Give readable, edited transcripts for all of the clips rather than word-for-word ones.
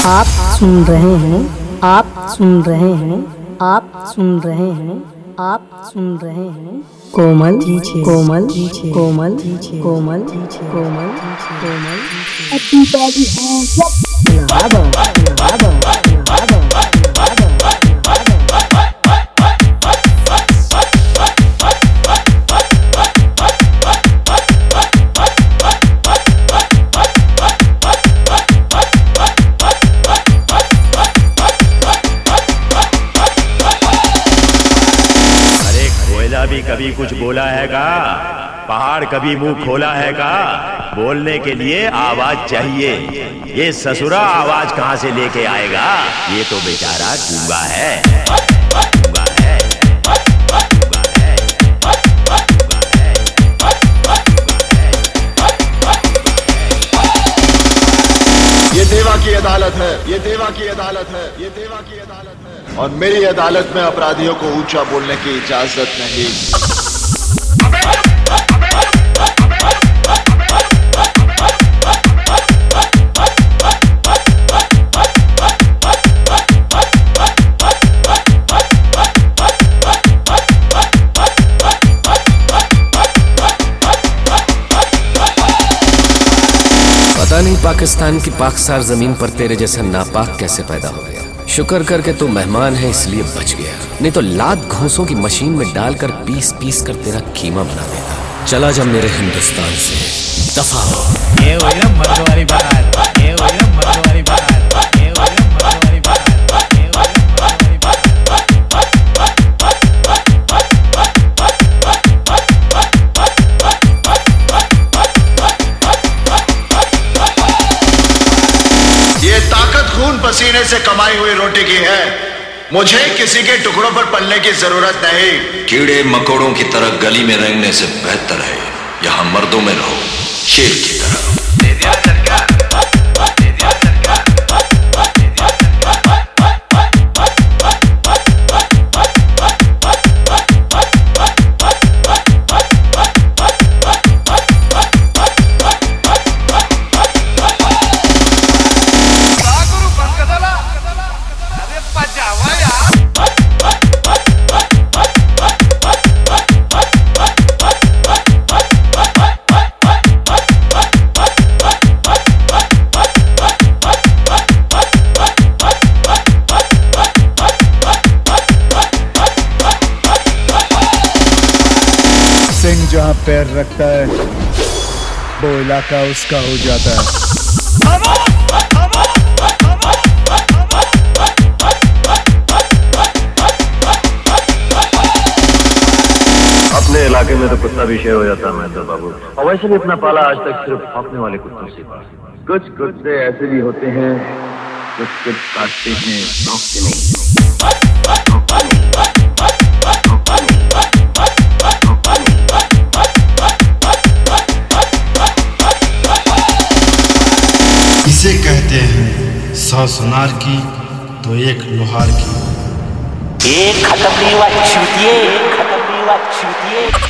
आप सुन रहे हैं, आप सुन रहे हैं, आप सुन रहे हैं, आप सुन रहे हैं कोमल कोमल कोमल कोमल कोमल कोमल भी कभी कुछ बोला है का? पहाड़ कभी मुंह खोला है का? बोलने के लिए आवाज चाहिए। ये ससुरा आवाज कहां से लेके आएगा? ये तो बेचारा गूंगा है। ये देवा की अदालत है, ये देवा की अदालत है, ये देवा की अदालत है, और मेरी अदालत में अपराधियों को ऊंचा बोलने की इजाजत नहीं। पता नहीं पाकिस्तान की पाकसार जमीन पर तेरे जैसा नापाक कैसे पैदा हो गया। शुक्र करके तू मेहमान है इसलिए बच गया, नहीं तो लात घोंसों की मशीन में डालकर पीस पीस कर तेरा कीमा बना देता। चला जा मेरे हिंदुस्तान से, दफा हो। ये वही ना मर्द वाली बात, ये वही ना मर्द वाली बात, ये वही ना मर्द वाली बात, ये वही ना मर्द वाली बात। ये ताकत खून पसीने से कमाई हुई रोटी की है। मुझे किसी के टुकड़ों पर पलने की जरूरत नहीं। कीड़े मकोड़ों की तरह गली में रेंगने से बेहतर है यहाँ मर्दों में रहो, शेर की तरह। सिंह जहां पैर रखता है वो इलाका उसका हो जाता है। अपने इलाके में तो कुत्ता भी शेर हो जाता है मैं तो बाबू। और वैसे भी अपना पाला आज तक सिर्फ भौंकने वाले कुत्तों से पाला। कुछ कुत्ते ऐसे भी होते हैं कुछ काटते हैं, भौंकते नहीं। इसे कहते हैं 100 सुनार की तो एक लोहार की। एक खतरनी वाली चूतिए, खतरनी वाली चूतिए।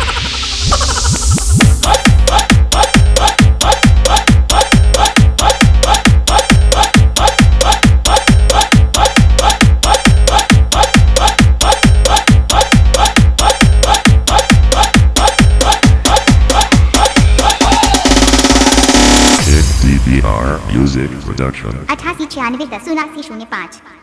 DVR Music Production 88 96 10 79 05